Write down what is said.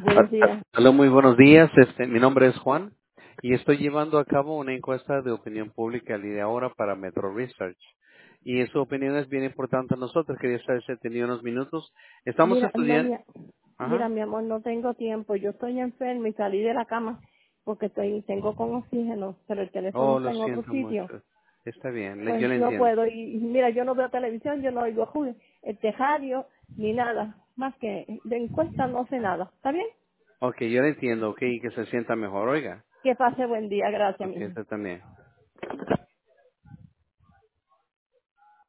Buenos días. Hola, muy buenos días. Mi nombre es Juan y estoy llevando a cabo una encuesta de opinión pública el día de ahora para Metro Research. Y su opinión es bien importante a nosotros. Quería saber si tenía unos minutos. Estamos Mira, no, estudiando. mira, Ajá. mi amor, no tengo tiempo. Yo estoy enferma y salí de la cama porque tengo con oxígeno, pero el teléfono Oh, está lo en otro siento mucho. sitio. Está bien, yo Pues lo no entiendo. puedo. Y mira, yo no veo televisión, yo no oigo radio, ni nada. Más que de encuesta no sé nada. ¿Está bien? Ok, yo lo entiendo. Ok, que se sienta mejor. Oiga. Que pase buen día. Gracias, Ok, mija. usted también.